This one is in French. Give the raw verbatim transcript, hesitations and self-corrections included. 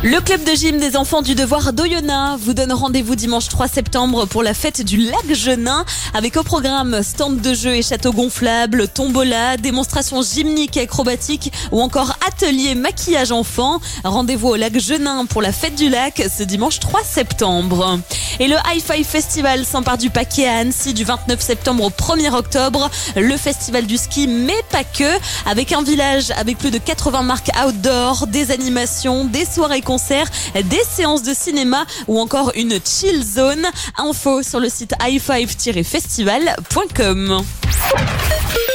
Le club de gym des enfants du devoir d'Oyonnax vous donne rendez-vous dimanche trois septembre pour la fête du lac Genin avec au programme stand de jeux et château gonflable, tombola, démonstrations gymniques et acrobatiques ou encore atelier maquillage enfant. Rendez-vous au lac Genin pour la fête du lac ce dimanche trois septembre. Et le High Five Festival s'empare du paquet à Annecy du vingt-neuf septembre au premier octobre. Le festival du ski, mais pas que, avec un village avec plus de quatre-vingts marques outdoor, des animations, des soirées concerts, des séances de cinéma ou encore une chill zone. Info sur le site high five tiret festival point com.